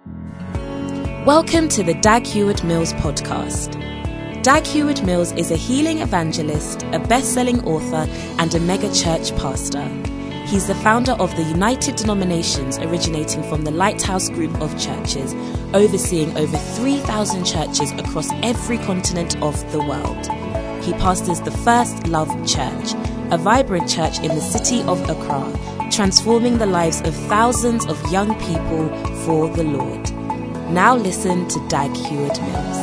Welcome to the Dag Heward-Mills podcast. Dag Heward-Mills is a healing evangelist, a best-selling author, and a mega-church pastor. He's the founder of the United Denominations, originating from the Lighthouse Group of churches, overseeing over 3,000 churches across every continent of the world. He pastors the First Love Church, a vibrant church in the city of Accra, transforming the lives of thousands of young people for the Lord. Now listen to Dag Heward-Mills.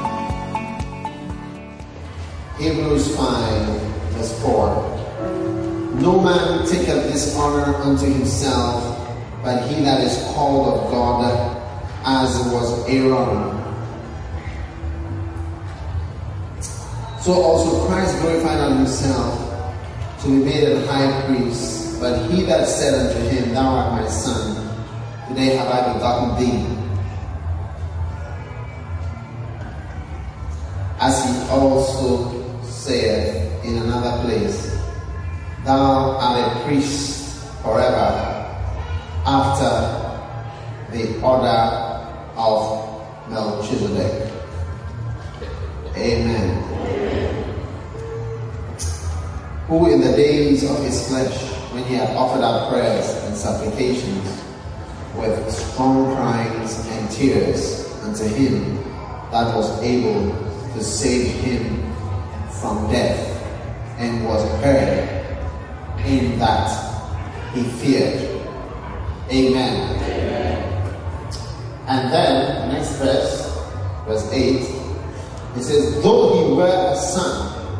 Hebrews 5 verse 4. No man taketh this honor unto himself, but he that is called of God, as was Aaron. So also Christ glorified on himself to be made a high priest. But he that said unto him, Thou art my son, today have I begotten thee. As he also saith in another place, Thou art a priest forever, after the order of Melchizedek. Amen. Who in the days of his flesh, when he had offered up prayers and supplications with strong cries and tears unto him that was able to save him from death, and was heard in that he feared. Amen. And then, next verse 8, it says, Though he were a son,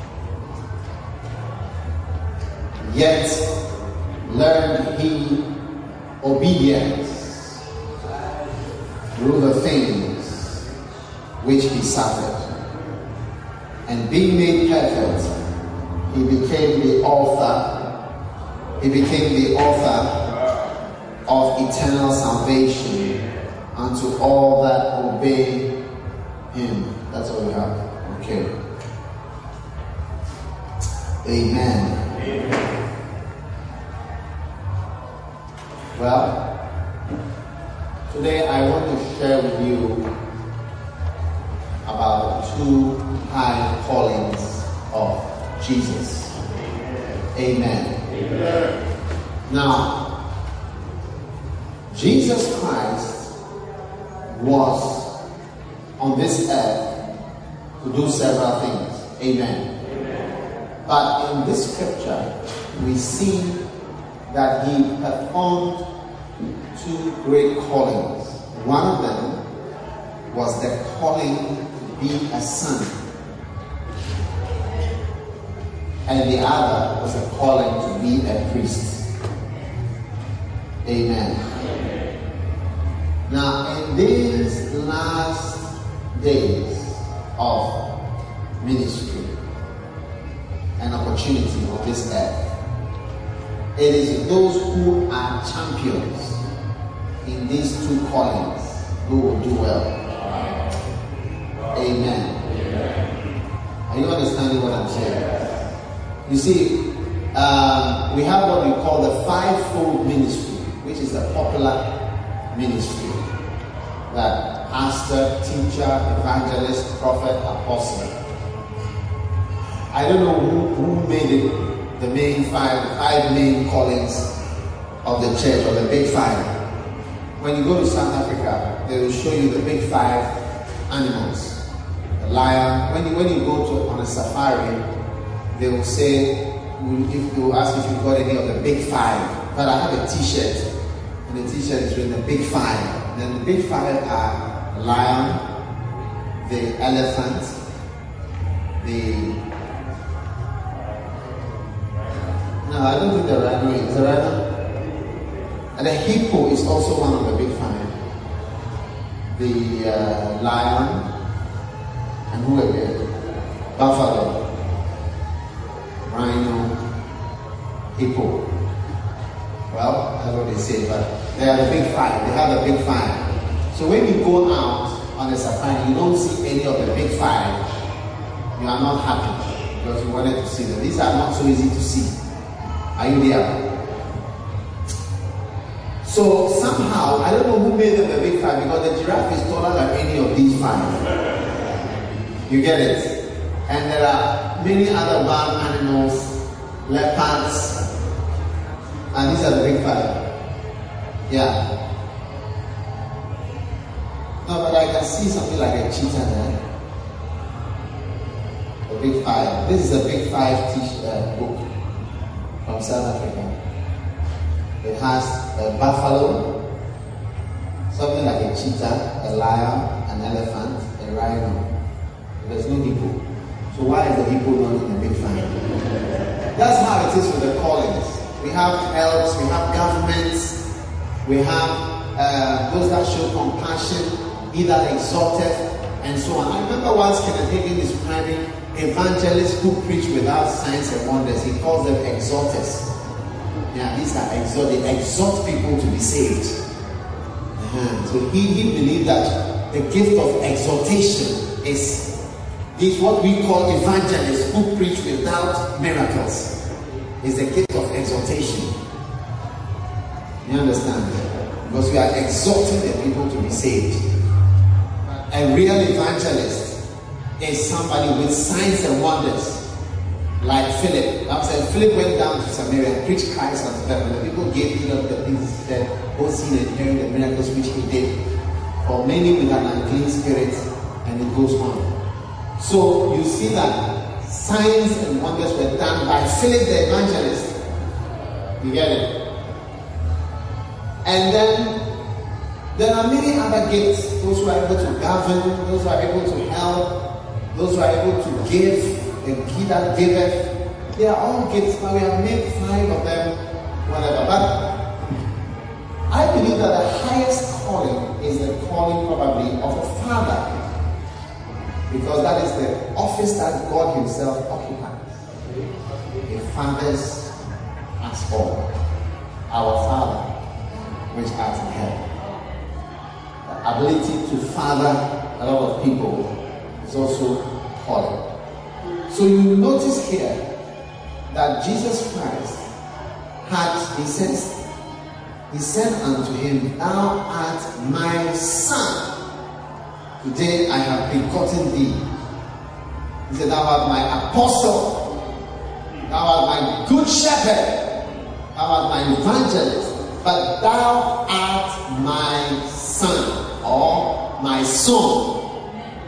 yet learned he obedience through the things which he suffered. And being made perfect, he became the author of eternal salvation unto all that obey him. That's all we have. Okay. Amen. Well, today I want to share with you about the two high callings of Jesus. Amen. Now, Jesus Christ was on this earth to do several things. Amen. But in this scripture, we see that he performed two great callings. One of them was the calling to be a son, and the other was a calling to be a priest. Amen. Now, in these last days of ministry and opportunity on this earth, it is those who are champions in these two callings who will do well. Amen. Are you understanding what I'm saying? You see, we have what we call the fivefold ministry, which is a popular ministry. That pastor, teacher, evangelist, prophet, apostle. I don't know who made it the main five main callings of the church, or the big five. When you go to South Africa, they will show you the big five animals. The lion. When you go on a safari, they will say, if they will ask if you've got any of the big five. But I have a t-shirt, and the t-shirt is written the big five. And then the big five are the lion, the elephant, I don't think the rhino is. The rhino? And the hippo is also one of the big five. The lion, and who again? Buffalo, rhino, hippo. Well, that's what they say, but they are the big five. They have the big five. So when you go out on a safari, you don't see any of the big five, you are not happy because you wanted to see them. These are not so easy to see. Are you there? So somehow, I don't know who made them the big five, but the giraffe is taller than any of these 5. You get it? And there are many other wild animals, leopards, and these are the big 5. Yeah. No, but I can see something like a cheetah there. The big 5. This is a big 5 book from South Africa. It has a buffalo, something like a cheetah, a lion, an elephant, a rhino. There's no hippo. So why is the hippo not in the big 5? That's how it is with the callings. We have helps, we have governments, we have those that show compassion, be that exalted, and so on. I remember once Kenneth Hagin describing evangelists who preach without signs and wonders. He calls them exalters. Yeah, these are exalted. They exhort people to be saved. So he believed that the gift of exaltation is what we call evangelists who preach without miracles. Is the gift of exaltation. You understand? Because we are exalting the people to be saved. A real evangelist is somebody with signs and wonders, like Philip. I said Philip went down to Samaria and preached Christ unto them. The people gave him the things he said, both seen and hearing the miracles which he did. For many with an unclean spirit, and it goes on. So you see that signs and wonders were done by Philip the evangelist. You get it? And then there are many other gifts. Those who are able to govern, those who are able to help, those who are able to give, and he that giveth. They are all gifts. Now we have made 5 of them, whatever. But I believe that the highest calling is the calling probably of a father. Because that is the office that God himself occupies. He fathers us all. Our Father, which art in heaven. The ability to father a lot of people is also calling. So you notice here that Jesus Christ he said unto him, Thou art my son. Today I have begotten thee. He said, Thou art my apostle. Thou art my good shepherd. Thou art my evangelist. But thou art my son, or my son.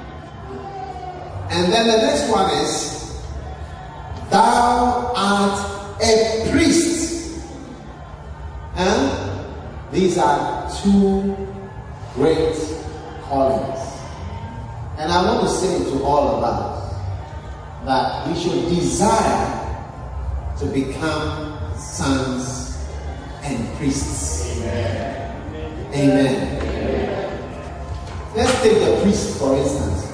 And then the next one is, Thou art a priest. And these are 2 great callings. And I want to say to all of us that we should desire to become sons and priests. Amen. Amen. Amen. Let's take the priest for instance.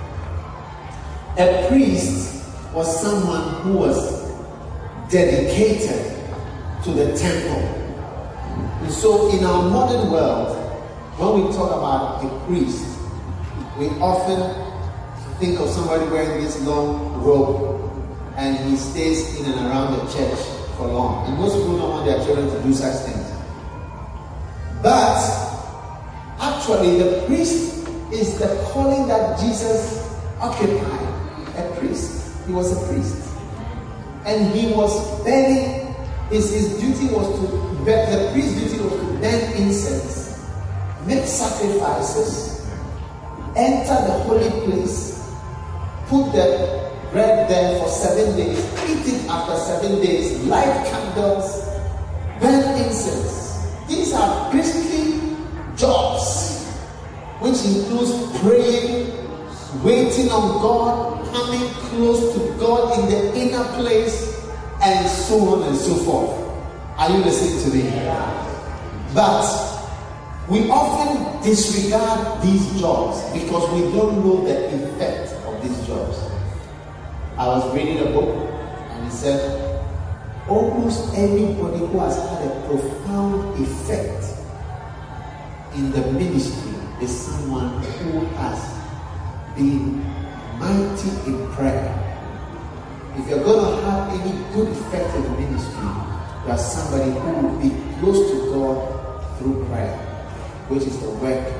A priest was someone who was dedicated to the temple. And so in our modern world, when we talk about a priest, we often think of somebody wearing this long robe and he stays in and around the church for long. And most people don't want their children to do such things. But actually the priest is the calling that Jesus occupied. A priest. He was a priest. And he was burning, his duty was to, the priest's duty was to burn incense, make sacrifices, enter the holy place, put the bread there for 7 days, eat it after 7 days, light candles, burn incense. These are priestly jobs, which includes praying, waiting on God, coming close to God in the inner place, and so on and so forth. Are you listening to me? But we often disregard these jobs because we don't know the effect of these jobs. I was reading a book and it said almost anybody who has had a profound effect in the ministry is someone who has been mighty in prayer. If you're going to have any good effect in the ministry, you are somebody who will be close to God through prayer, which is the work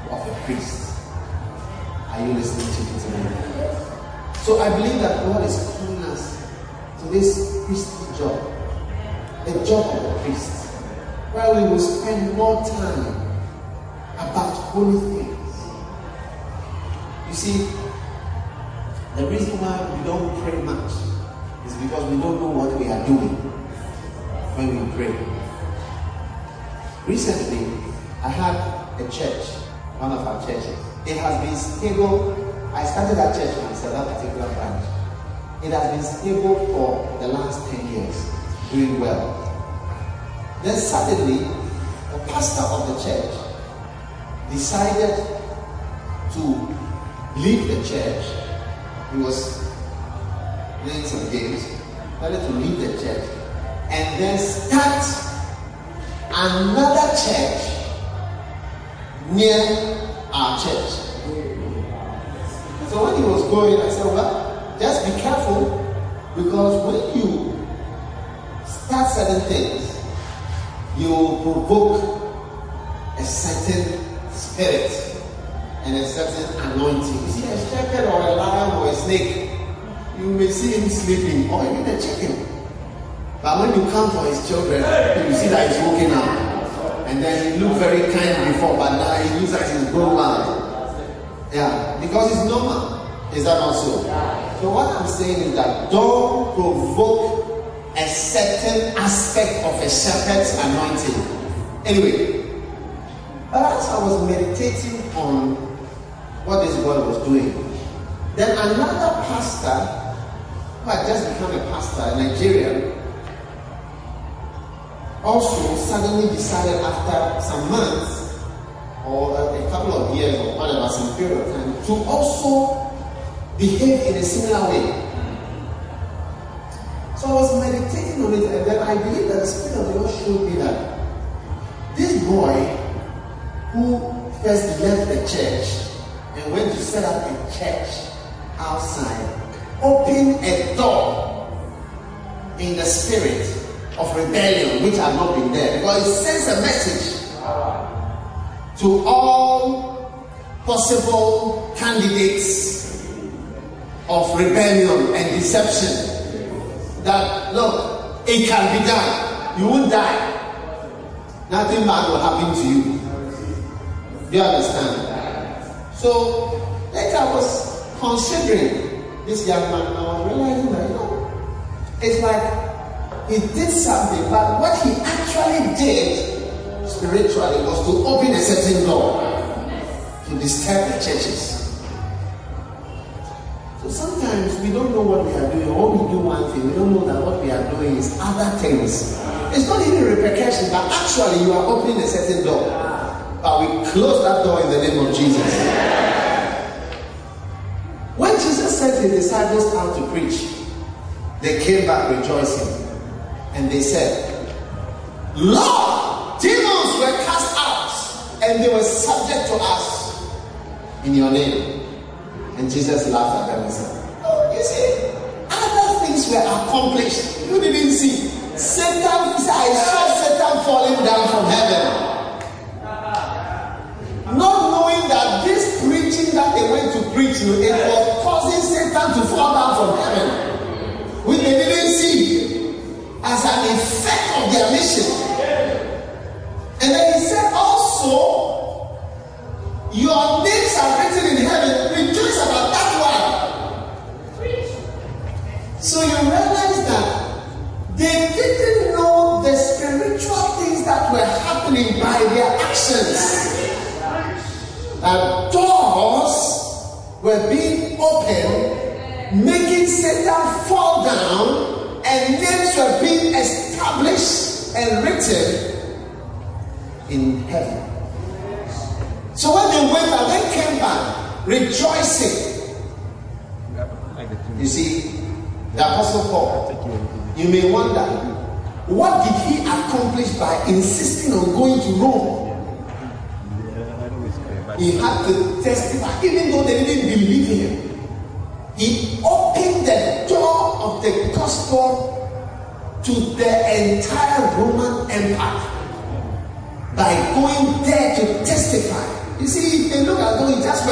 of a priest. Are you listening to me today? So I believe that God is calling us to this priestly job, a job of a priest, where we will spend more time about holy things. You see, the reason why we don't pray much is because we don't know what we are doing when we pray. Recently, I had a church, one of our churches. It has been stable. I started that church myself, that particular branch. It has been stable for the last 10 years, doing well. Then suddenly, the pastor of the church decided to leave the church. He was playing some games, decided to leave the church, and then start another church near our church. So when he was going, I said, well, just be careful, because when you start certain things, you provoke a certain spirit and a certain anointing. You see, a shepherd or a lion or a snake, you may see him sleeping, or even a chicken. But when you come for his children, you see that he's waking up. And then he looked very kind before, but now he looks like he's grown up. Yeah, because it's normal. Is that not so? So what I'm saying is that don't provoke a certain aspect of a shepherd's anointing. Anyway, but as I was meditating on what this boy was doing, then another pastor who had just become a pastor, a Nigerian, also suddenly decided after some months or a couple of years or whatever, some period of time, to also behave in a similar way. So I was meditating on it, and then I believe that the Spirit of the Lord showed me that this boy who first left the church and went to set up a church outside opened a door in the spirit of rebellion which had not been there, because it sends a message to all possible candidates of rebellion and deception that, look, it can be done. You won't die. Nothing bad will happen to you. Do you understand? So later I was considering this young man, and I was realizing that, it's like he did something, but what he actually did spiritually was to open a certain door to disturb the churches. So sometimes we don't know what we are doing, or we do one thing, we don't know that what we are doing is other things. It's not even repercussion, but actually you are opening a certain door. But we close that door in the name of Jesus. When Jesus sent his disciples out to preach, they came back rejoicing. And they said, Lord, demons were cast out, and they were subject to us in your name. And Jesus laughed at them and said, oh, you see, other things were accomplished. You didn't see. Satan, I saw Satan falling down from heaven. Not knowing that this preaching that they went to preach, it was causing Satan to fall down from heaven, which they didn't see as an effect of their mission. And then he said also, your names are written in heaven. Rejoice about that one. So you realize that they didn't know the spiritual things that were happening by their actions. That doors were being opened, making Satan fall down, and names were being established and written in heaven. So when they went and they came back rejoicing. You see, the Apostle Paul, you may wonder, what did he accomplish by insisting on going to Rome? He had to testify, even though they didn't believe him. He opened the door of the gospel to the entire Roman Empire by going there to testify. You see, if they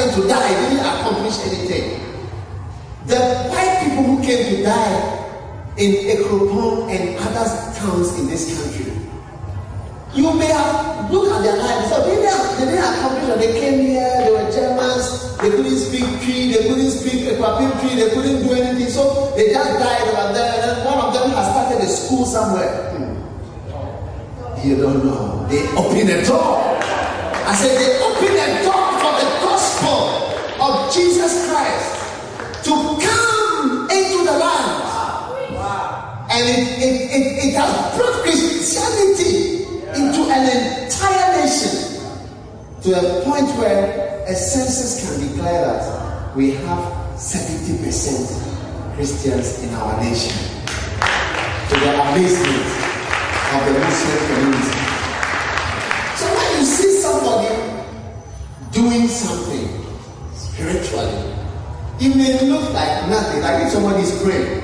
went to die, didn't accomplish anything. The white people who came to die in Ekropon and other towns in this country, you may have looked at their lives. So they didn't accomplish it. They came here, they were Germans, they couldn't speak Cree, they couldn't speak Ekwapim Cree, they couldn't do anything. So they just died over there. And then one of them has started a school somewhere. You don't know. They opened a door. I said they opened a door for the gospel of Jesus Christ to come into the land. And it has brought Christianity into an entire nation to a point where a census can declare that we have 70% Christians in our nation, to the amazement of the Muslim community. So when you see somebody doing something spiritually, it may look like nothing, like if somebody is praying.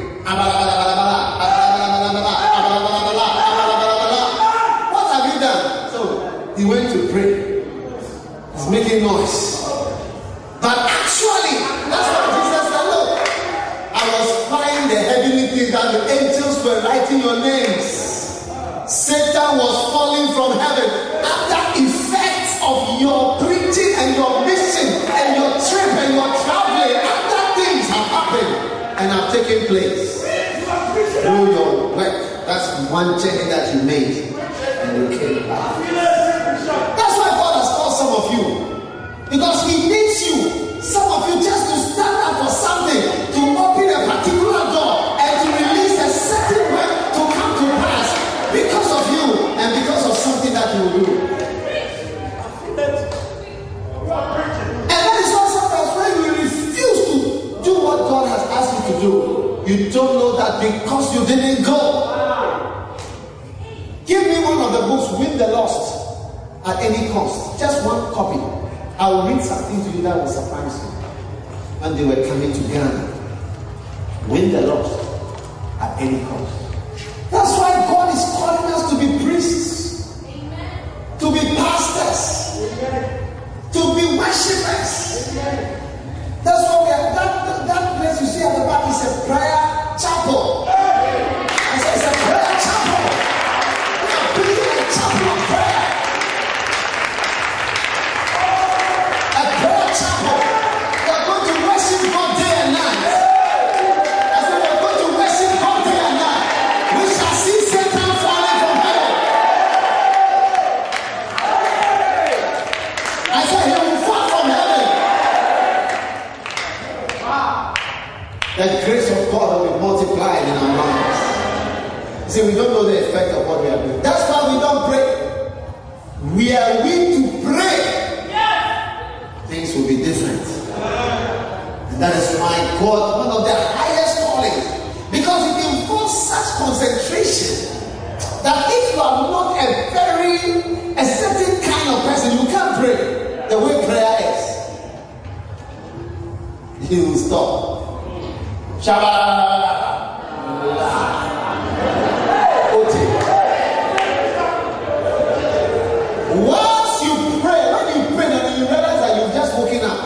He went to pray. He's making noise. But actually, that's what Jesus said. Look, I was flying the heavenly things and the angels were writing your names. Satan was falling from heaven. After effects of your preaching and your mission and your trip and your traveling, after things have happened and have taken place, through your work, that's one journey that you made and you came back. That's why God has called some of you, because He needs you, some of you, just to stand up for something, to open a particular door and to release a certain work to come to pass because of you and because of something that you will do. And that is why sometimes when you refuse to do what God has asked you to do, you don't know that because you didn't go. Give me one of the books, Win the Lost, at any cost. Just one copy. I will read something to you that will surprise you. When they were coming to Ghana, Win the Lost at any cost. That's why God is calling us to be priests, to be pastors, to be worshippers. That's why we are, that place you see at the back is a prayer chapel. I said it's a prayer chapel. We are building a chapel of prayer. A prayer chapel. We are going to worship God day and night. I said we are going to worship God day and night. We shall see Satan falling from heaven. I said he will fall from heaven. The grace of God will be multiplied in our lives. See, we don't know the effect of what we are doing. That's why we don't pray. We are weak to pray. Things will be different. And that is why God, one of the highest callings, because it involves such concentration that if you are not a certain kind of person, you can't pray the way prayer is. You will stop. Once you pray, when you pray, then you realize that you've just woken up.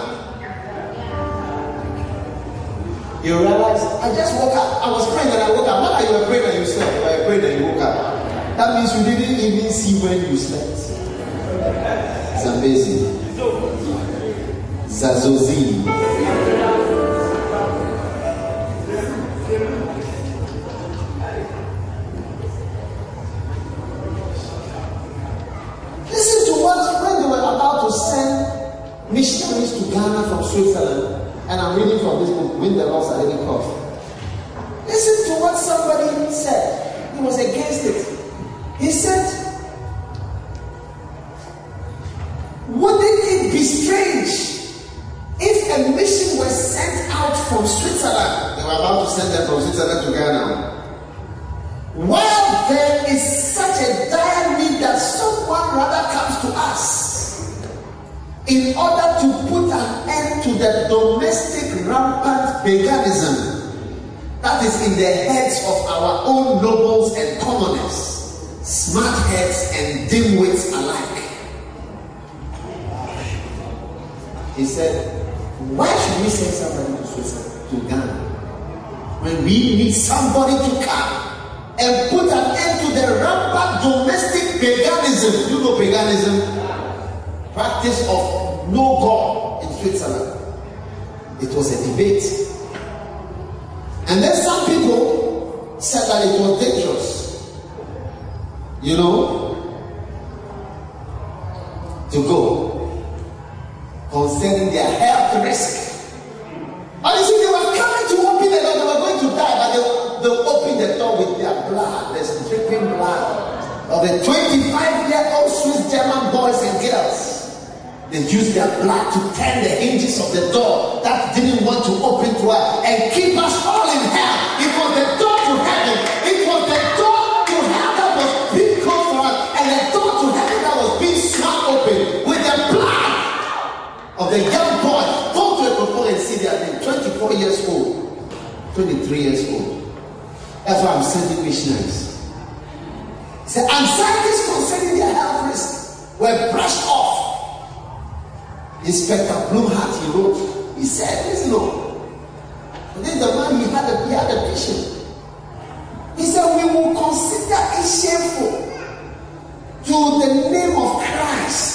You realize, I just woke up. I was praying and I woke up. Not that you were praying and you slept. You were praying and you woke up. That means you didn't even see when you slept. It's amazing. Zazozi. Listen to what, when they were about to send missionaries to Ghana from Switzerland, and I'm reading from this book, Win the Lost at Any Cost. Listen to what somebody said. He was against it. He said, wouldn't it be strange if a mission was sent out from Switzerland? They were about to send them from Switzerland to Ghana. While there is such a dire need that someone rather comes to us in order to put an end to the domestic rampant paganism that is in the heads of our own nobles and commoners, smart heads and dimwits alike. He said, why should we send somebody to Switzerland, to Ghana, when we need somebody to come and put an end to the rampant domestic paganism? You know paganism? Practice of no God in Switzerland. It was a debate. And then some people said that it was dangerous. You know, to go concerning their health risk. And you see, they were coming to open the door, they were going to die, but they opened the door with their blood. There's dripping blood of the 25-year-old Swiss German boys and girls. They used their blood to turn the hinges of the door that didn't want to open to us and keep us all in hell. It was the door to heaven. It was the door to hell that was being closed for us, and the door to heaven that was being swung open with the blood of the young boy. Go to a propos and see their name. 24 years old, 23 years old. That's why I'm sending missionaries. The anxieties concerning their health risk were brushed off. Inspector Blumhardt, he wrote, he said, listen, no. This is the man, he had a vision. He said, we will consider it shameful to the name of Christ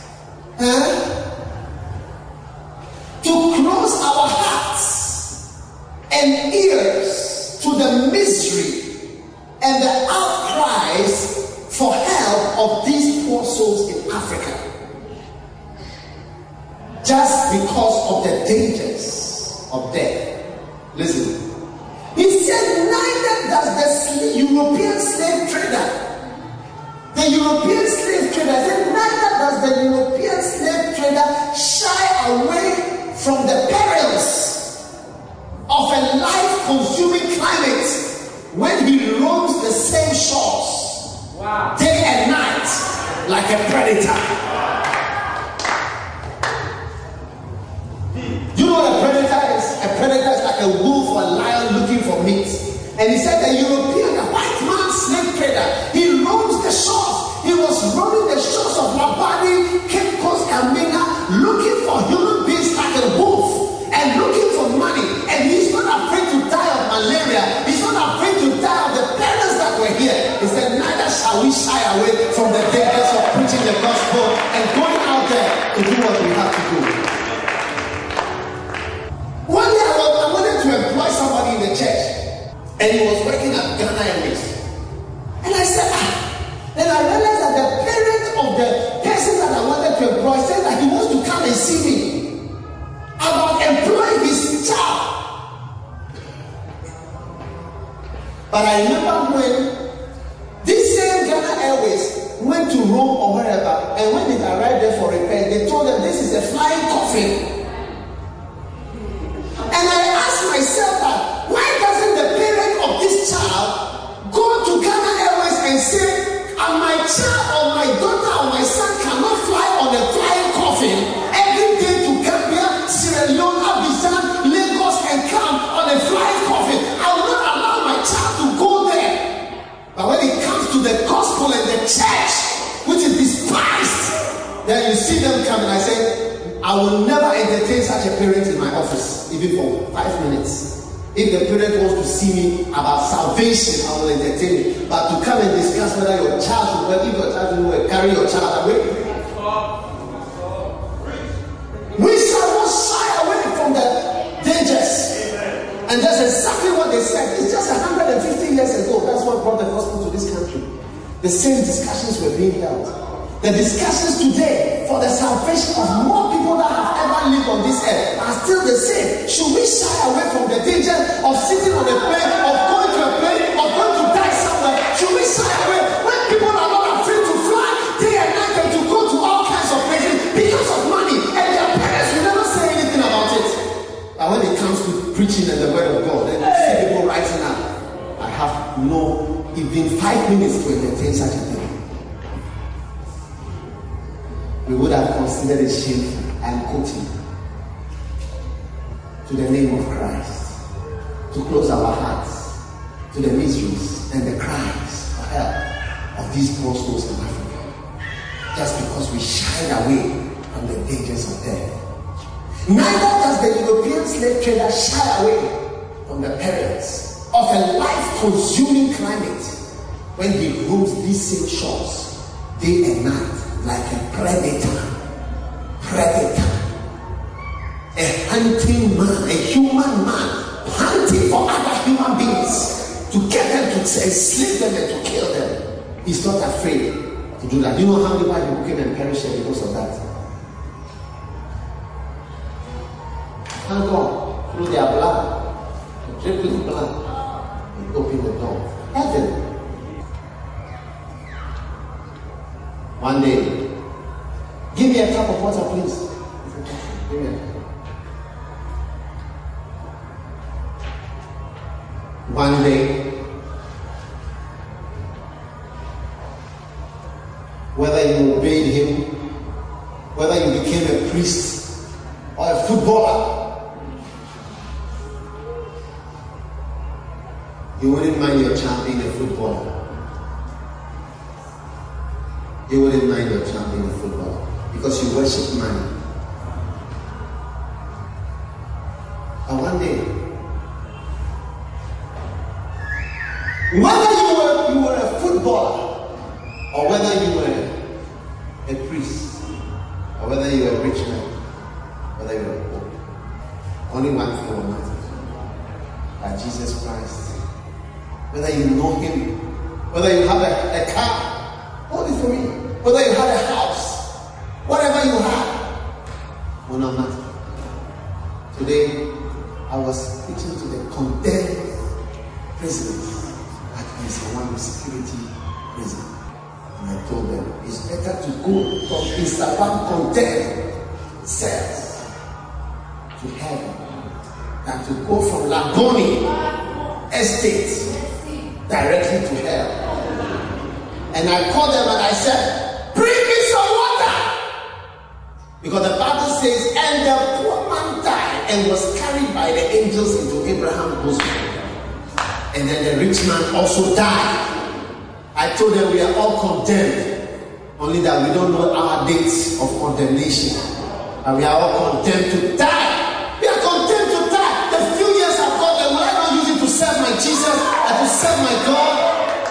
to close our hearts and ears to the misery and the outcries for help of these poor souls in Africa. Just because of the dangers of death. Listen. He said, neither does the European slave trader. The European slave trader said, neither does the European slave trader shy away from the perils of a life-consuming climate when he roams the same shores, day and night, like a predator. You know what a predator is? A predator is like a wolf or a lion looking for meat. And he said the European, the white man slave trader, he roams the shores. He was roaming the shores of Labadi, Cape Coast, and Mina, looking for human beings like a wolf and looking for money. And he's not afraid to die of malaria. He's not afraid to die of the perils that were here. He said, neither shall we shy away from the dangers of preaching the gospel and going out there to do what we have to do. One day I wanted to employ somebody in the church, and he was working at Ghana Airways. And I said, then I realized that the parent of the person that I wanted to employ said that he wants to come and see me about employing his child. But I remember when this same Ghana Airways went to Rome or wherever, and when they arrived there for repair, they told them this is a flying coffin. And I asked myself that, why doesn't the parent of this child go to Ghana Airways and say, my child or my daughter or my son cannot fly on a flying coffin every day to Gambia, Sierra Leone, Abidjan, Lagos, and come on a flying coffin? I will not allow my child to go there. But when it comes to the gospel and the church, which is despised, then you see them coming. I say, I will never entertain such a parent in my office, even for 5 minutes. If the parent wants to see me about salvation, I will entertain it. But to come and discuss whether your child should work, if your child will carry your child away, we shall not shy away from the dangers. And that's exactly what they said. It's just 150 years ago. That's what brought the gospel to this country. The same discussions were being held. The discussions today for the salvation of more people that have ever lived on this earth are still the same. Should we shy away from the danger of sitting on a plane, of going to a plane, of going to die somewhere? Should we shy away when people are not afraid to fly day and night and to go to all kinds of places because of money, and their parents will never say anything about it? But when it comes to preaching and the word of God, then you see people writing up, I have no even 5 minutes to entertain such a thing. We would have considered it shameful and quoting to the name of Christ, to close our hearts to the miseries and the cries for help of these poor souls in Africa, just because we shied away from the dangers of death. Neither does the European slave trader shy away from the perils of a life-consuming climate when he roams these same shores day and night like a predator, a hunting man, a human man, hunting for other human beings to get them, to enslave them and to kill them. He's not afraid to do that. Do you know how many white people came and perished because of that? Thank God, through their blood, the dripping blood, He opened the door. Heaven. One day, give me a cup of water, please. Give me a cup. One day, whether you obeyed Him, whether you became a priest or a footballer, you wouldn't mind your child being a footballer. You wouldn't mind your child being a footballer because you worship money. And one day, whether you were a footballer or whether you were a priest or whether you were a rich man, whether you were poor, only one thing will matter: that Jesus Christ. Whether you know Him, whether you have a car, hold it for me. Whether you have a house, whatever you have, will not matter. Today, I was speaking to the condemned prisoners at Islam security prison, and I told them it's better to go from Instagram condemned cells to heaven than to go from Lagoni estate directly to hell. And I called them and I said, bring me some water. Because the Bible says, and the poor man died and was carried by the angels into Abraham's bosom. And then the rich man also died. I told them we are all condemned. Only that we don't know our dates of condemnation. And we are all condemned to die. We are condemned to die. The few years I've got them, will I not use it to serve my Jesus and to serve my God?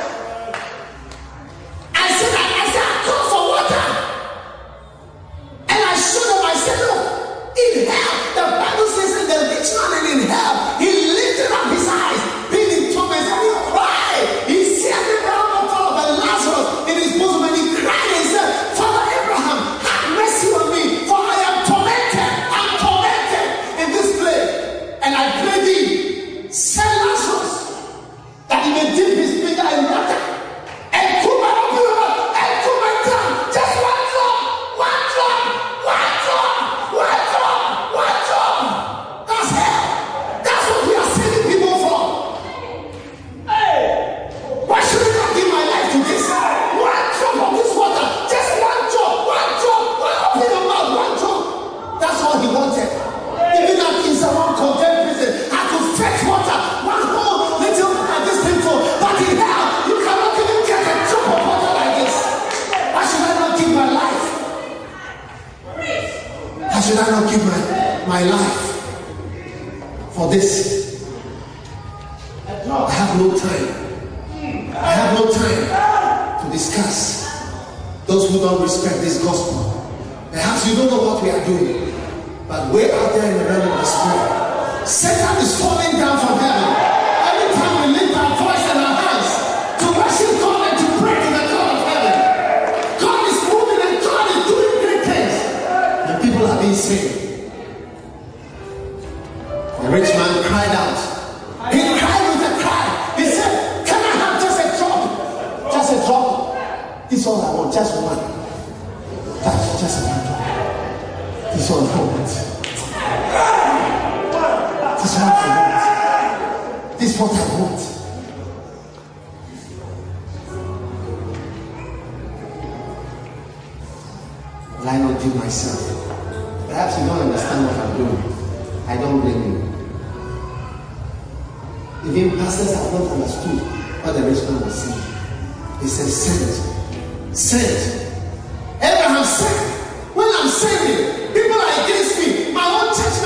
My life for this. I have no time. I have no time to discuss those who don't respect this gospel. Perhaps you don't know what we are doing, but way out there in the realm of the spirit, Satan is falling down from heaven. Every time we lift our voice and our hands to worship God and to pray to the God of heaven, God is moving and God is doing great things, and people are being saved. The rich man cried out. He cried with a cry. He said, can I have just a drop? Just a drop. This is all I want. Just one. Just one drop. This is all I want. This is what I want. This is what I want. Will I not give myself? Perhaps you don't understand what I'm doing. I don't blame you. Even pastors have not understood what the rich man was saying. He said, send. Send. Abraham said, when I'm sending, people are against me. My own church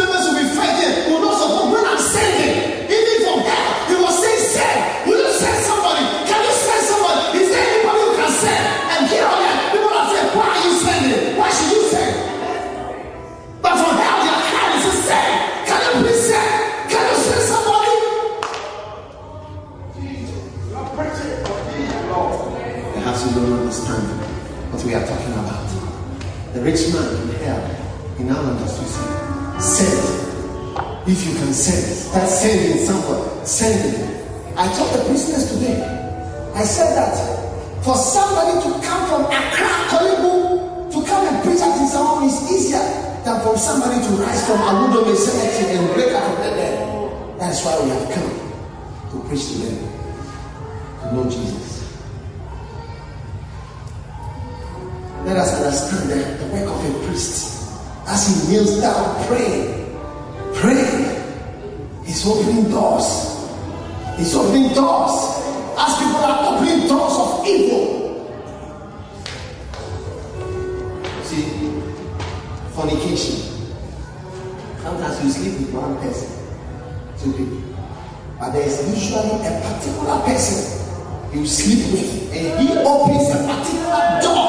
He now understood. Send. If you can send, start sending someone. Sending. I told the prisoners today. I said that for somebody to come from Accra, Kolibu, to come and preach at his home is easier than for somebody to rise from Awudome Cemetery and break out of the dead. That's why we have come to preach to them, to know Jesus. Let us understand the work of a priest. As he kneels down, praying, he's opening doors. He's opening doors. As people are opening doors of evil. See, fornication. Sometimes you sleep with one person, two people, but there is usually a particular person you sleep with, and he opens a particular door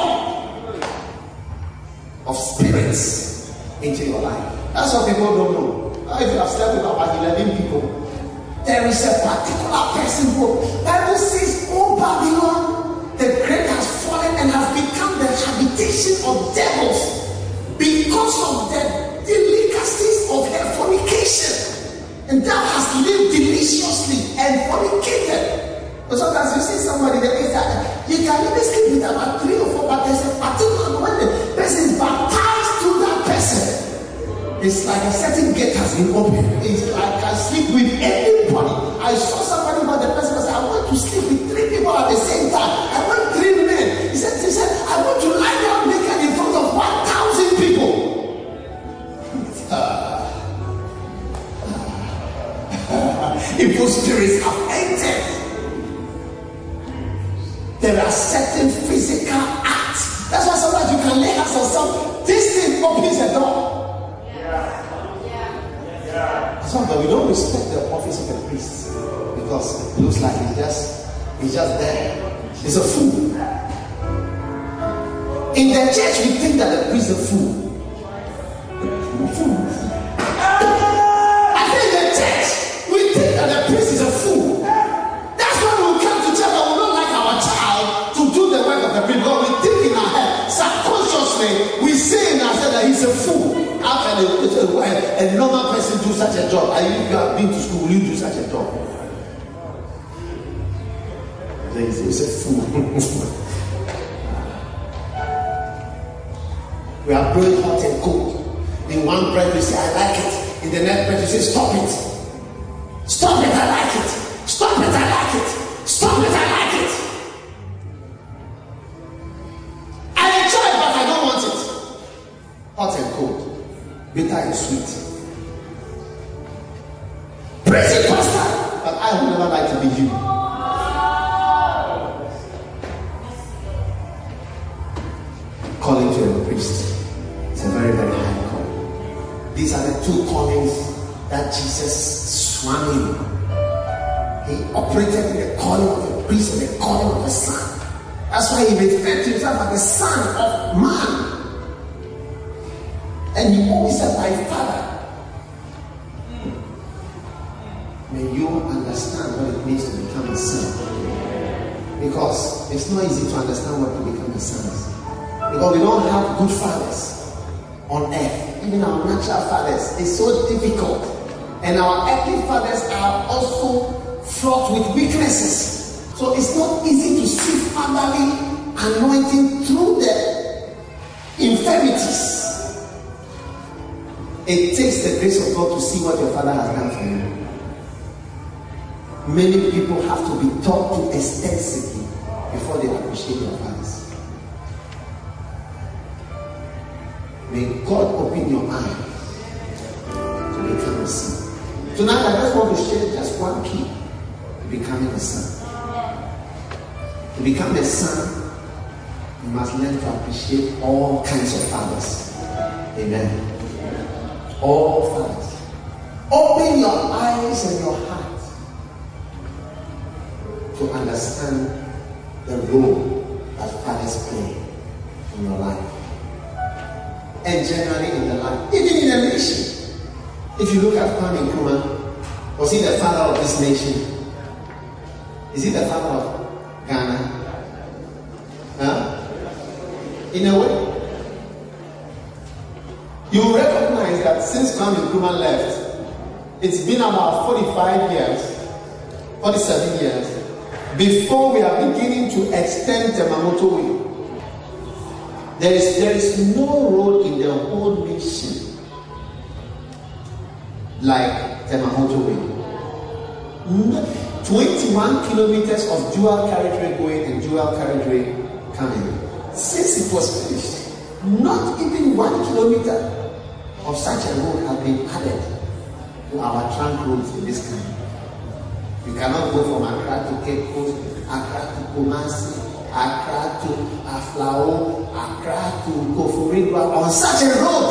of spirits into your life. That's what people don't know. If you have slept with about 11 people, there is a particular person who, Bible says, oh Babylon, the great has fallen and has become the habitation of devils because of the delicacies of her fornication. And thou hast lived deliciously and fornicated. But sometimes you see somebody that is that you can even sleep with about 3 or 4, but there's a particular when the person is baptized to that person. It's like a certain gate has been opened. It's like I sleep with anybody. I saw somebody, but the person was, I want to sleep with 3 people at the same time. I want 3 men. He said, I want to lie down naked in front of 1,000 people. Evil spirits have entered. There are certain physical acts. That's why sometimes you can lay hands on something. This thing opens a door. Sometimes we don't respect the office of a priest because it looks like he's just there. He's a fool. In the church, we think that the priest is a fool. I think in the church, we think that the priest is a fool. That's why we come to church and we don't like our child to do the work of the priest. Because we think in our head, subconsciously, we say in our head that he's a fool. How can a normal person do such a job? If you have been to school, will you do such a job? He's a fool. We are blowing hot and cold. In one breath we say, I like it. In the next breath you say, stop it. Stop it, I like it. Stop it, I like it. Stop it, I like it. I enjoy it, but I don't want it. Hot and cold. Bitter and sweet. Praise it, Pastor. But I would never like to be you. Calling to a priest. It's a very, very high call. These are the 2 callings that Jesus swam in. He operated in the calling of a priest and the calling of a son. That's why he referred to himself as the Son of Man. And he always said, my Father. May you understand what it means to become a son. Because it's not easy to understand what to become a son. Because we don't have good fathers on earth. Even our natural fathers. It's so difficult. And our earthly fathers are also fraught with weaknesses. So it's not easy to see fatherly anointing through the infirmities. It takes the grace of God to see what your father has done for you. Many people have to be taught to extensively before they appreciate their fathers. May God open your eyes to become a son. Tonight I just want to share just one key to becoming a son. To become a son, you must learn to appreciate all kinds of fathers. Amen. All fathers. Open your eyes and your heart to understand the role that fathers play in your life. And generally in the life, even in a nation. If you look at Kwame Nkrumah, was he the father of this nation? Is he the father of Ghana? Huh? In a way. You recognize that since Kwame Nkrumah left, it's been about 47 years, before we are beginning to extend Temamoto Way. There is no road in the whole nation like Temamoto Way. 21 kilometers of dual carriageway going and dual carriageway coming. Since it was finished, not even 1 kilometer of such a road has been added to our trunk roads in this country. You cannot go from Accra to Cape Coast, Accra to Kumasi, Accra to Aflao, Accra to Koforidua on such a road.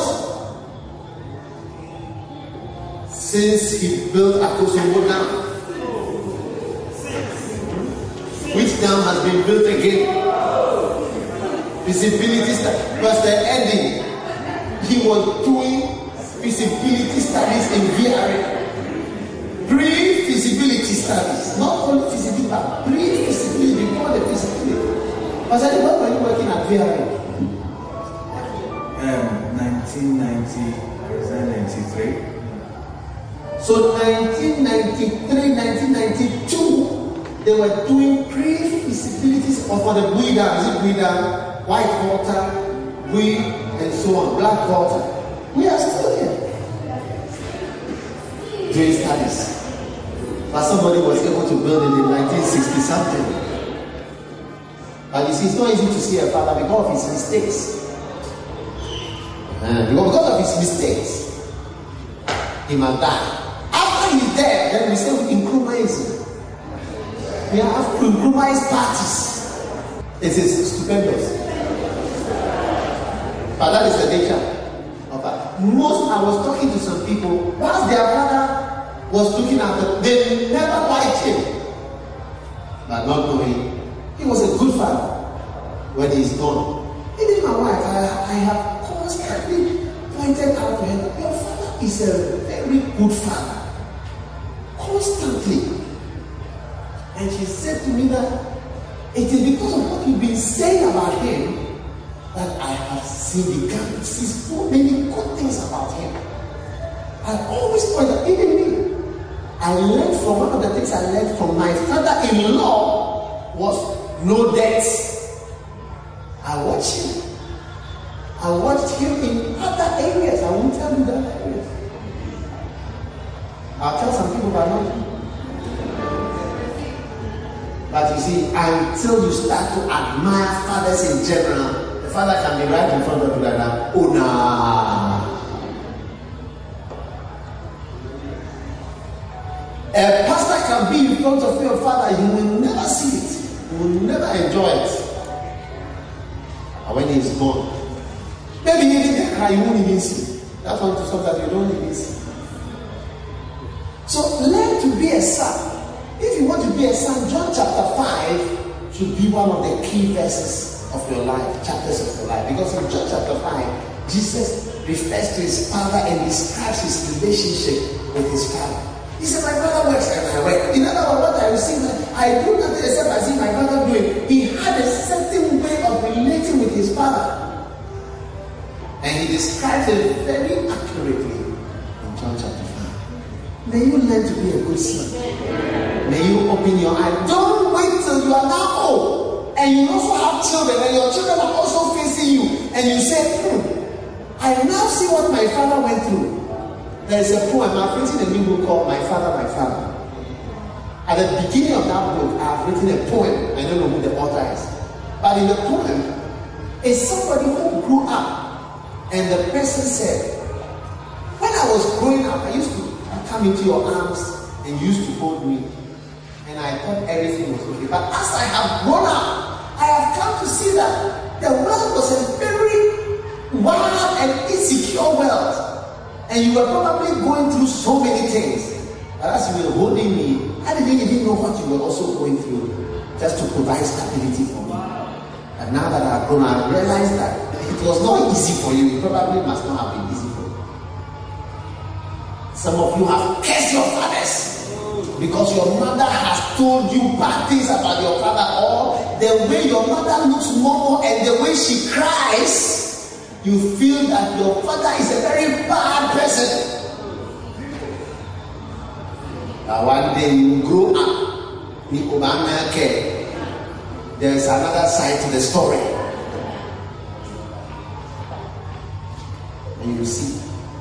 Since he built Akosombo Dam, which dam has been built again? Feasibility study. Because the ending, he was doing feasibility studies in VRA. Pre-feasibility studies. Not only feasibility, but pre-feasibility before the feasibility. Pastor, when were you working at VRA? 1990, I resigned in 93. So 1993, 1992, they were doing pre-feasibilities for the Bui Dam. Is it Bui Dam? White water, Bui, and so on. Black water. We are still here doing studies. But somebody was able to build it in 1960 something. But you see, it's not easy to see a father because of his mistakes. Because of his mistakes, he must die. After he's dead, then we say Nkrumahism. We have Nkrumahist parties. It is stupendous. But that is the nature of that. Most, I was talking to some people, whilst their father was looking at them, they never liked him. But not knowing, he was a good father when he is gone. Even my wife, I have constantly pointed out to her, your father is a very good father. Constantly. And she said to me that it is because of what you've been saying about him that I have begun to see so many good things about him. I always point out, even me, I learned from one of the things I learned from my father-in-law was no debts. I watched him. I watched him in other areas. I won't tell you that areas. I'll tell some people about not. But you see, until you start to admire fathers in general, the father can be right in front of you like that. Oh, nah. A pastor can be in front of your father, you will never see it. You will never enjoy it. And when he is gone, maybe even the cry you won't even see. That's one to something that you don't even see. So learn to be a son. If you want to be a son, John chapter 5 should be one of the key verses of your life, chapters of your life. Because in John chapter 5, Jesus refers to his father and describes his relationship with his father. He said, my father works and I work. In other words, what I will see, I do nothing except I see my father doing. He had a certain way of relating with his father. And he describes it very accurately in John chapter 5. May you learn to be a good son. May you open your eyes. Don't wait till you are now old. And you also have children, and your children are also facing you. And you say, I now see what my father went through. There is a poem. I've written a new book called My Father, My Father. At the beginning of that book, I've written a poem. I don't know who the author is. But in the poem, it's somebody who grew up. And the person said, when I was growing up, I used to come into your arms and you used to hold me. And I thought everything was okay. But as I have grown up, I have come to see that the world was a very wild and insecure world. And you were probably going through so many things. But as you were holding me, I didn't even know what you were also going through, just to provide stability for me. And now that I've grown, I realized that it was not easy for you. It probably must not have been easy for you. Some of you have cursed your fathers because your mother has told you bad things about your father, or the way your mother looks normal and the way she cries you feel that your father is a very bad person. But one day you grow up. There is another side to the story. And you see.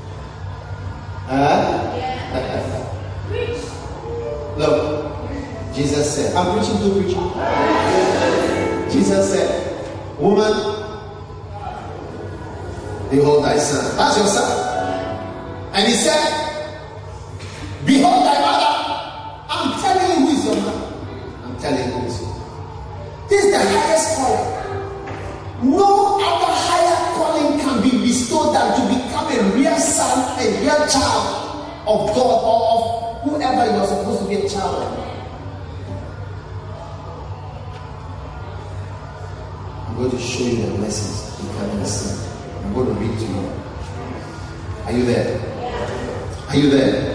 Look, Jesus said, I'm preaching to preaching. Jesus said, woman, behold thy son. That's your son. And he said, behold thy mother. I'm telling you who is your mother. I'm telling you who is your mother. This is the highest calling. No other higher calling can be bestowed than to become a real son, a real child of God, or of whoever you are supposed to be a child of. I'm going to show you the lessons becoming a son. I'm going to read to you. Are you there? Are you there?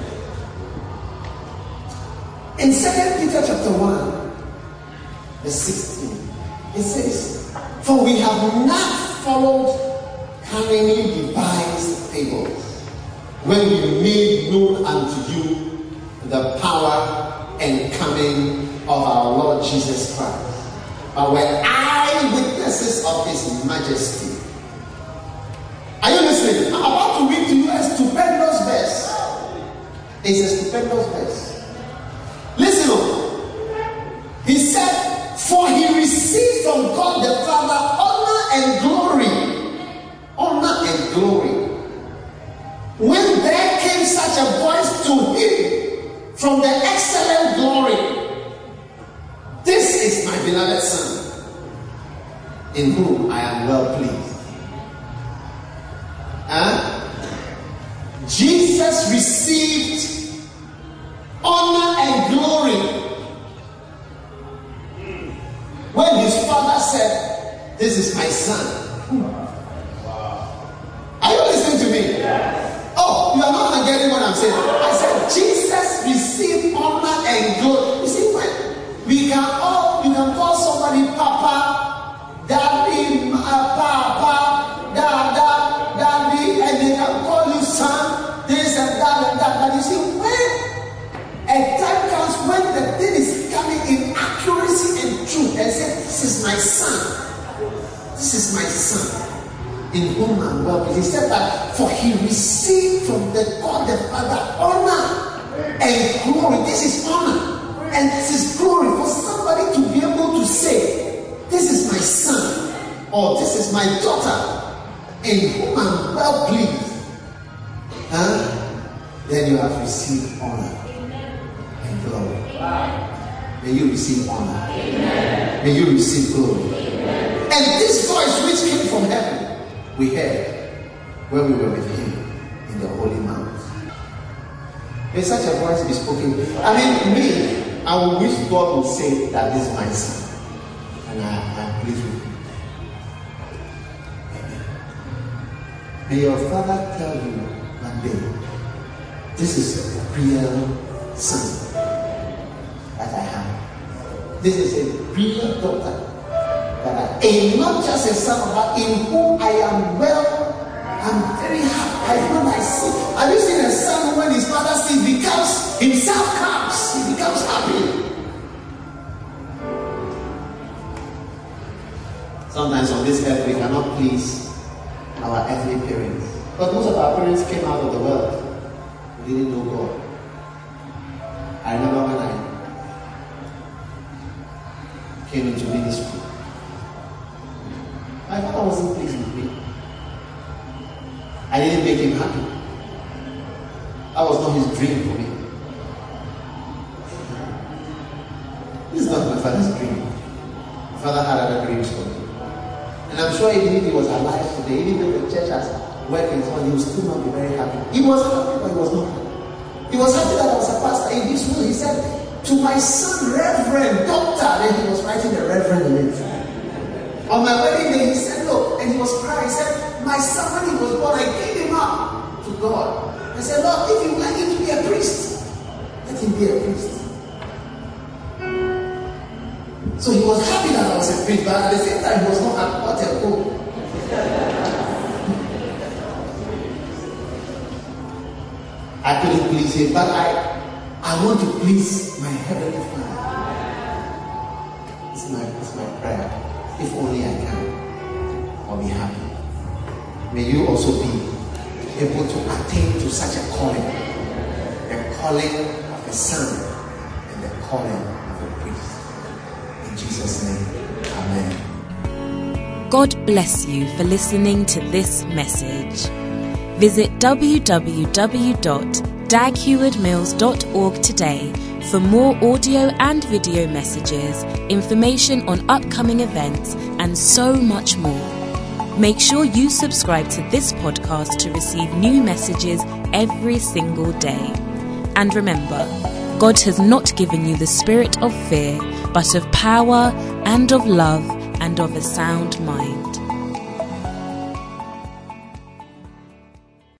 In 2 Peter chapter 1, verse 16, it says, for we have not followed cunningly devised fables, when we made known unto you the power and coming of our Lord Jesus Christ, but were eyewitnesses of his majesty. Are you listening? I'm about to read to you a stupendous verse. It's a stupendous verse. Listen up. He said, for he received from God the Father honor and glory. Honor and glory. When there came such a voice to him from the excellent glory, this is my beloved Son, in whom I am well pleased. Jesus received honor and glory when his father said, this is my son. Are you listening to me? Oh, you are not getting what I'm saying. I said Jesus received honor and glory. You see, when you can call somebody Papa, Daddy, Papa, Dada, Daddy, and they can call you son, this and that and that. But you see, when a time comes when the thing is coming in accuracy and truth, and say, this is my son. This is my son, in whom I'm well pleased. He said that, for he received from the God the Father honor and glory. This is honor and this is glory for somebody to be able to say, this is my son or this is my daughter, in whom I'm well pleased. Then you have received honor and glory. May you receive honor. May you receive glory. And this voice which came from heaven, we heard when we were with him in the Holy Mount. May such a voice be spoken. I will wish God would say that this is my son, and I am pleased with him. Amen. May your father tell you one day, this is a real son that I have. This is a real daughter that I am, not just a son, but in whom I am well. I'm very happy. When I see, have you seen a son when his father sees, becomes himself comes, he becomes happy. Sometimes on this earth we cannot please our earthly parents, but most of our parents came out of the world. We didn't know God. I remember when I came into ministry, my father wasn't pleased with me. I didn't make him happy. That was not his dream for me. This is not my father's dream. My father had other dreams for me. And I'm sure even if he was alive today, even though the church has worked and so on, he would still not be very happy. He was happy, but he was not happy. He was happy that I was a pastor. In this will, he said, to my son, Reverend, Doctor. Then he was writing the Reverend in it. On my wedding day, he said, look, and he was crying. He said, my son, when he was born, I gave him up to God. I said, Lord, if you want him to be a priest, let him be a priest. So he was happy that I was a priest, but at the same time, he was not happy. What a fool. I couldn't please him, but I want to please my Heavenly Father. It's my prayer. If only I can, I'll be happy. May you also be able to attain to such a calling. The calling of a son and the calling of a priest. In Jesus' name, amen. God bless you for listening to this message. Visit www.daghewardmills.org today for more audio and video messages, information on upcoming events, and so much more. Make sure you subscribe to this podcast to receive new messages every single day. And remember, God has not given you the spirit of fear, but of power and of love and of a sound mind.